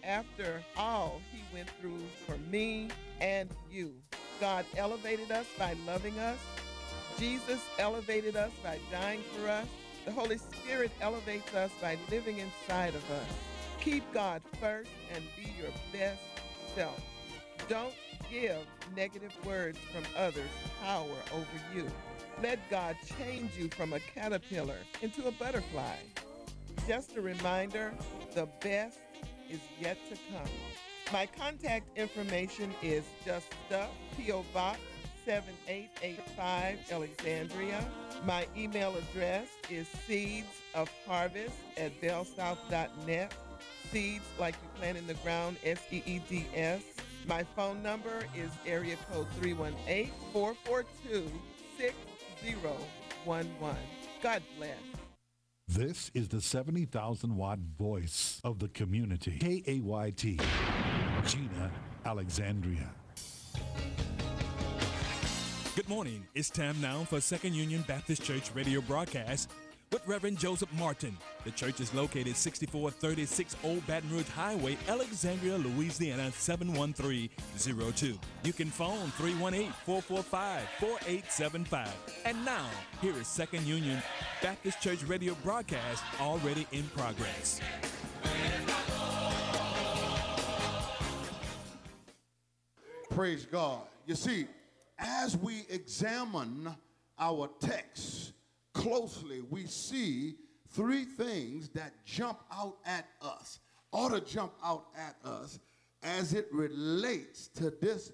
after all he went through for me and you. God elevated us by loving us. Jesus elevated us by dying for us. The Holy Spirit elevates us by living inside of us. Keep God first and be your best self. Don't give negative words from others power over you. Let God change you from a caterpillar into a butterfly. Just a reminder, the best is yet to come. My contact information is Just Stuff, P.O. Box 7885, Alexandria. My email address is seedsofharvest@bellsouth.net. Seeds like you plant in the ground, SEEDS. My phone number is area code 318-442-6011. God bless. This is the 70,000-watt voice of the community. KAYT, Gina, Alexandria. Good morning. It's time now for Second Union Baptist Church radio broadcast with Reverend Joseph Martin. The church is located 6436 Old Baton Rouge Highway, Alexandria, Louisiana 71302. You can phone 318-445-4875. And now, here is Second Union Baptist Church radio broadcast already in progress. Praise God. You see, as we examine our text closely, we see three things that jump out at us, ought to jump out at us as it relates to this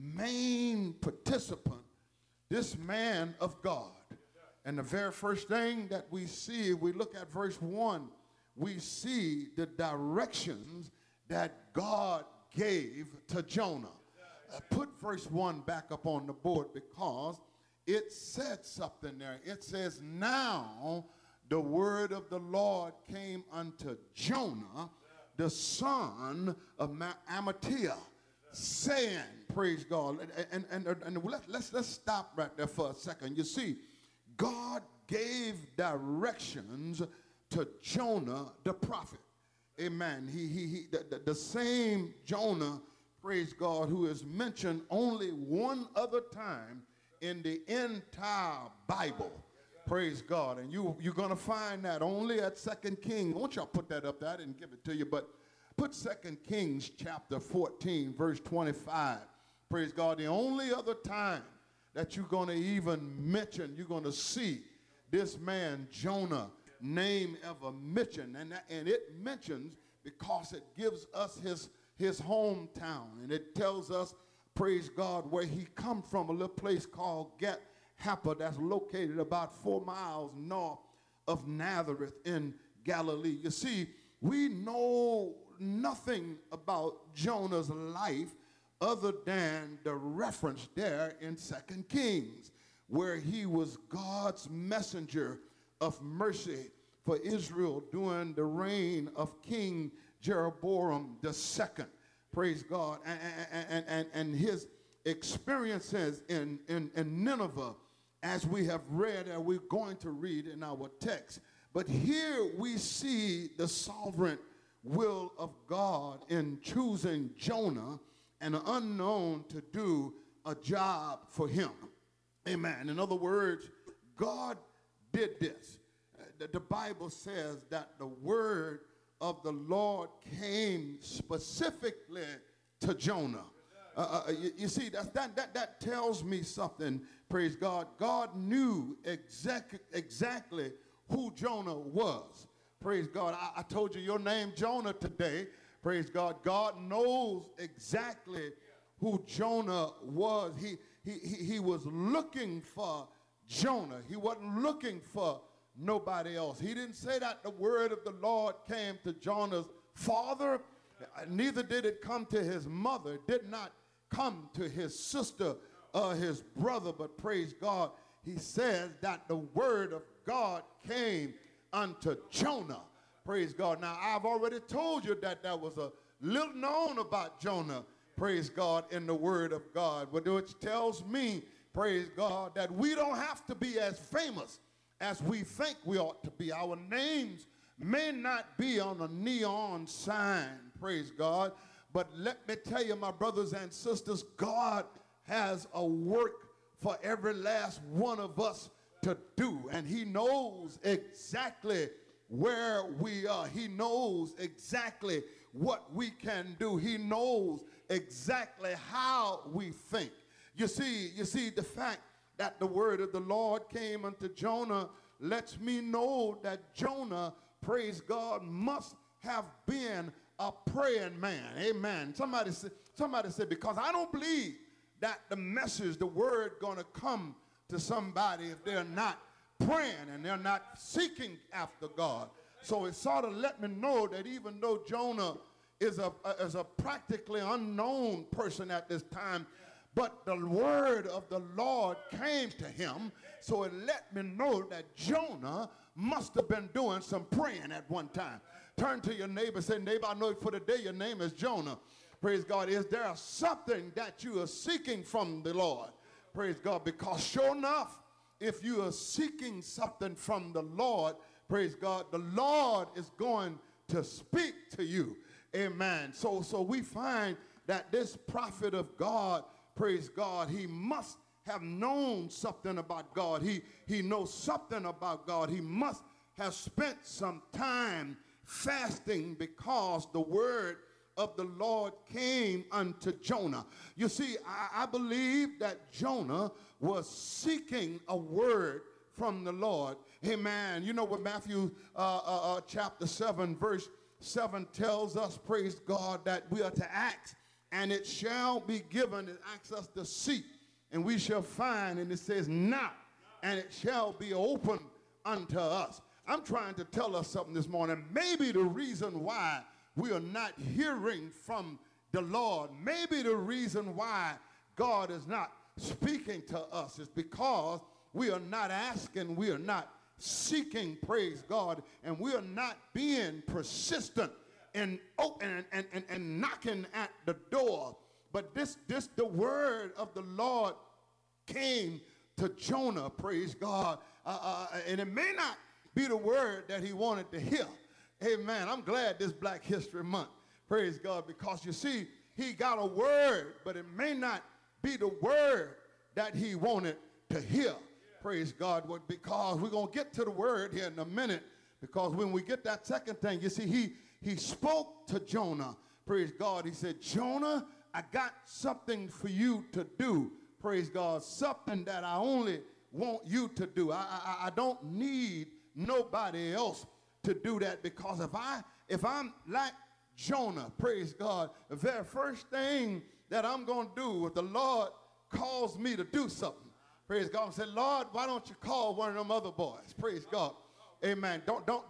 main participant, this man of God. And the very first thing that we see, we look at verse 1, we see the directions that God gave to Jonah. Put verse 1 back up on the board because it said something there. It says, now the word of the Lord came unto Jonah, the son of Amittai, saying, praise God. And let's stop right there for a second. You see, God gave directions to Jonah the prophet. Amen. The same Jonah, praise God, who is mentioned only one other time in the entire Bible. Praise God. And you're going to find that only at 2 Kings. I want y'all put that up there. I didn't give it to you, but put 2 Kings chapter 14, verse 25. Praise God. The only other time that you're going to even mention, you're going to see this man Jonah name ever mentioned. And it mentions because it gives us his hometown. And it tells us, praise God, where he come from, a little place called Gat Happa that's located about 4 miles north of Nazareth in Galilee. You see, we know nothing about Jonah's life other than the reference there in 2 Kings, where he was God's messenger of mercy for Israel during the reign of King Jeroboam II. Praise God. And his experiences in Nineveh, as we have read and we're going to read in our text. But here we see the sovereign will of God in choosing Jonah, an unknown, to do a job for him. Amen. In other words, God did this. The Bible says that the word of the Lord came specifically to Jonah. You see, that tells me something. Praise God. God knew exactly who Jonah was. Praise God. I told you your name Jonah today. Praise God. God knows exactly who Jonah was. He was looking for Jonah. He wasn't looking for nobody else. He didn't say that the word of the Lord came to Jonah's father. Neither did it come to his mother. It did not come to his sister or his brother. But praise God, he says that the word of God came unto Jonah. Praise God. Now, I've already told you that there was a little known about Jonah, praise God, in the word of God, which tells me, praise God, that we don't have to be as famous as we think we ought to be. Our names may not be on a neon sign, praise God. But let me tell you, my brothers and sisters, God has a work for every last one of us to do. And he knows exactly where we are. He knows exactly what we can do. He knows exactly how we think. You see, the fact that the word of the Lord came unto Jonah lets me know that Jonah, praise God, must have been a praying man. Amen. Somebody said, because I don't believe that the message, the word gonna come to somebody if they're not praying and they're not seeking after God. So it sort of let me know that even though Jonah is a practically unknown person at this time, but the word of the Lord came to him, so it let me know that Jonah must have been doing some praying at one time. Turn to your neighbor and say, neighbor, I know for today your name is Jonah. Praise God. Is there something that you are seeking from the Lord? Praise God. Because sure enough, if you are seeking something from the Lord, praise God, the Lord is going to speak to you. Amen. So we find that this prophet of God, praise God, he must have known something about God. He knows something about God. He must have spent some time fasting because the word of the Lord came unto Jonah. You see, I believe that Jonah was seeking a word from the Lord. Amen. You know what Matthew chapter 7 verse 7 tells us, praise God, that we are to ask and it shall be given. It asks us to seek and we shall find, and it says knock and it shall be opened unto us. I'm trying to tell us something this morning. Maybe the reason why we are not hearing from the Lord, maybe the reason why God is not speaking to us is because we are not asking, we are not seeking, praise God, and we are not being persistent in opening and knocking at the door. But this the word of the Lord came to Jonah, praise God, and it may not be the word that he wanted to hear. Amen. I'm glad this Black History Month, praise God, because you see, he got a word, but it may not be the word that he wanted to hear. Praise God, because we're going to get to the word here in a minute, because when we get that second thing, you see, he spoke to Jonah, praise God. He said, Jonah, I got something for you to do, praise God, something that I only want you to do. I don't need nobody else to do that, because if I'm like Jonah, praise God, the very first thing that I'm going to do if the Lord calls me to do something, praise God, I said, Lord, why don't you call one of them other boys? Praise God. Amen.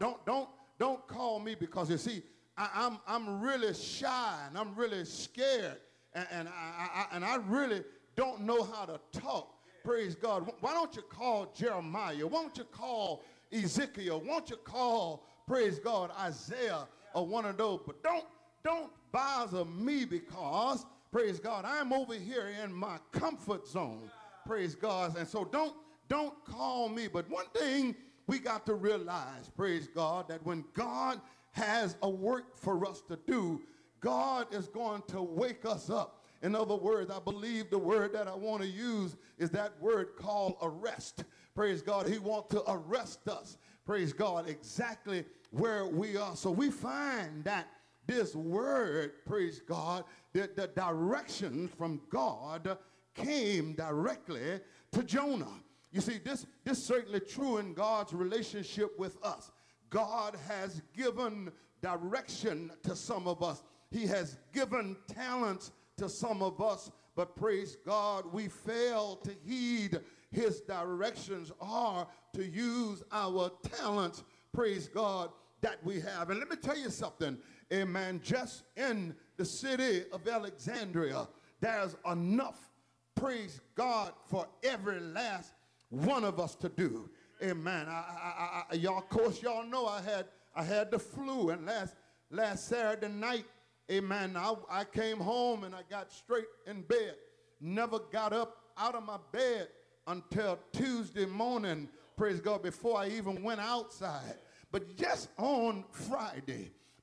Don't call me, because you see, I'm really shy and I'm really scared and I really don't know how to talk. Praise God. Why don't you call Jeremiah? Why don't you call Ezekiel? Why don't you call, praise God, Isaiah or one of those? But don't bother me, because, praise God, I'm over here in my comfort zone. Praise God. And so don't call me. But one thing we got to realize, praise God, that when God has a work for us to do, God is going to wake us up. In other words, I believe the word that I want to use is that word called arrest. Praise God. He wants to arrest us. Praise God. Exactly where we are. So we find that this word, praise God, the direction from God came directly to Jonah. You see, this certainly true in God's relationship with us. God has given direction to some of us. He has given talents to some of us, but praise God, we fail to heed his directions or to use our talents, praise God, that we have. And let me tell you something, amen, just in the city of Alexandria, there's enough, praise God, for every last one of us to do. Amen. Y'all, of course, y'all know I had the flu, and last Saturday night, amen, I came home and I got straight in bed. Never got up out of my bed until Tuesday morning, praise God, before I even went outside. But just on Friday,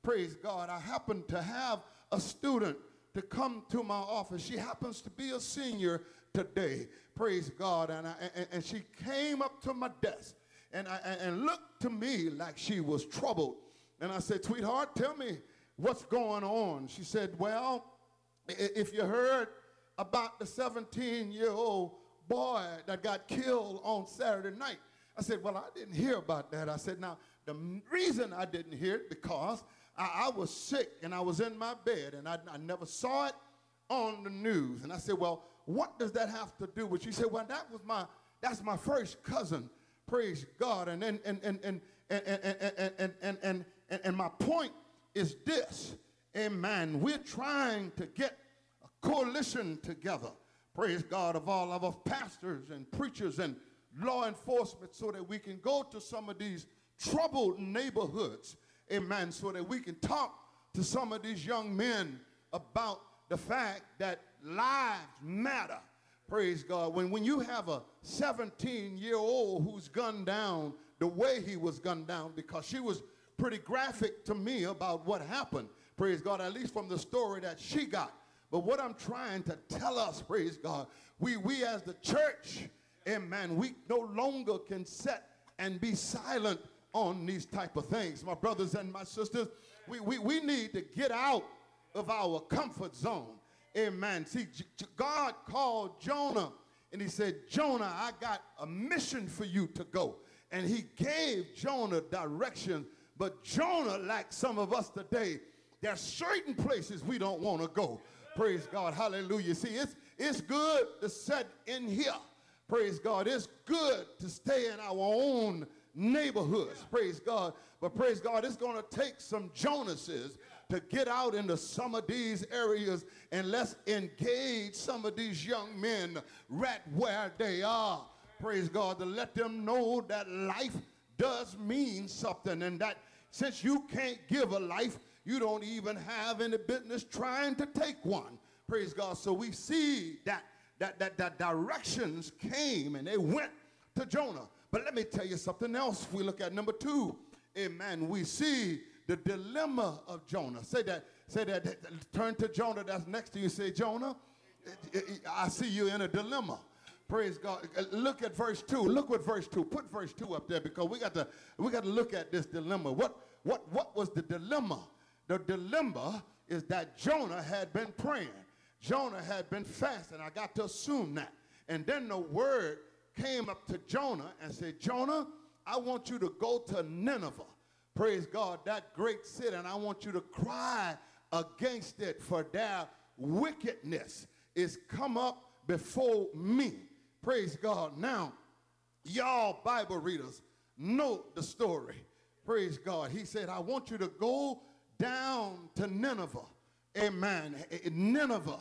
praise God, I happened to have a student to come to my office. She happens to be a senior today, praise God, and she came up to my desk and looked to me like she was troubled. And I said, sweetheart, tell me what's going on. She said, well, if you heard about the 17-year-old boy that got killed on Saturday night. I said, well, I didn't hear about that. I said, now, the reason I didn't hear it because I was sick and I was in my bed and I never saw it on the news. And I said, well, what does that have to do with you? She said, well, that's my first cousin, praise God. And my point is this, amen. We're trying to get a coalition together, praise God, of all of us pastors and preachers and law enforcement so that we can go to some of these troubled neighborhoods, amen, so that we can talk to some of these young men about the fact that lives matter, praise God. When you have a 17-year-old who's gunned down the way he was gunned down, because she was pretty graphic to me about what happened, praise God, at least from the story that she got. But what I'm trying to tell us, praise God, we as the church, amen, we no longer can sit and be silent on these type of things. My brothers and my sisters, we need to get out of our comfort zone. Amen. See, God called Jonah and he said, Jonah, I got a mission for you to go. And he gave Jonah direction. But Jonah, like some of us today, there are certain places we don't want to go. Praise God. Hallelujah. See, it's good to sit in here. Praise God. It's good to stay in our own neighborhoods. Praise God. But praise God, it's going to take some Jonases to get out into some of these areas and let's engage some of these young men right where they are. Praise God, to let them know that life does mean something, and that since you can't give a life, you don't even have any business trying to take one. Praise God. So we see that directions came and they went to Jonah. But let me tell you something else. If we look at number 2, amen, we see the dilemma of Jonah. Say that, turn to Jonah that's next to you. Say, Jonah, I see you in a dilemma. Praise God. Look at verse 2. Look what verse 2. Put verse 2 up there because we got to look at this dilemma. What was the dilemma? The dilemma is that Jonah had been praying. Jonah had been fasting. I got to assume that. And then the word came up to Jonah and said, Jonah, I want you to go to Nineveh. Praise God, that great city, and I want you to cry against it, for their wickedness is come up before me. Praise God. Now, y'all Bible readers know the story. Praise God. He said, I want you to go down to Nineveh. Amen. Nineveh.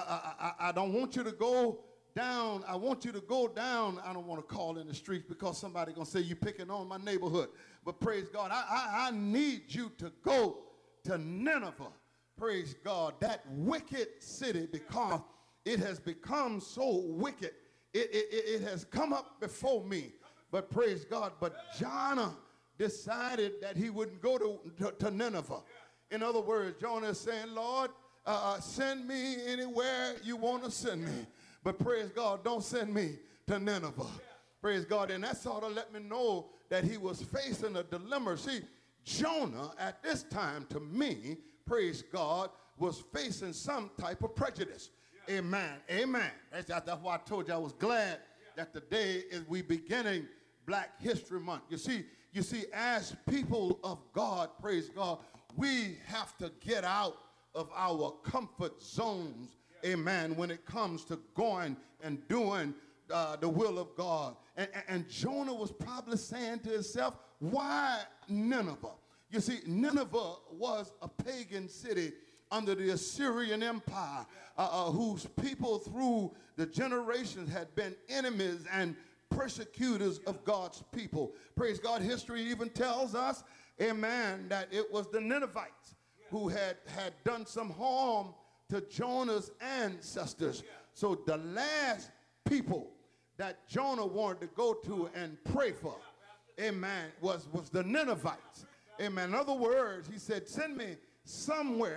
I don't want you to go down. I want you to go down. I don't want to call in the streets because somebody's going to say you're picking on my neighborhood. But praise God, I need you to go to Nineveh. Praise God, that wicked city, because it has become so wicked. It has come up before me. But praise God, but Jonah decided that he wouldn't go to Nineveh. In other words, Jonah is saying, Lord, send me anywhere you want to send me. But praise God, don't send me to Nineveh. Praise God. And that sort of let me know that he was facing a dilemma. See, Jonah at this time, to me, praise God, was facing some type of prejudice. Amen. Amen. That's why I told you I was glad that today is we beginning Black History Month. You see, as people of God, praise God, we have to get out of our comfort zones, amen, when it comes to going and doing the will of God. And Jonah was probably saying to himself, why Nineveh? You see, Nineveh was a pagan city under the Assyrian Empire, whose people through the generations had been enemies and persecutors of God's people. Praise God. History even tells us, amen, that it was the Ninevites who had done some harm to Jonah's ancestors. So the last people that Jonah wanted to go to and pray for, amen, was the Ninevites. Amen. In other words, he said, send me somewhere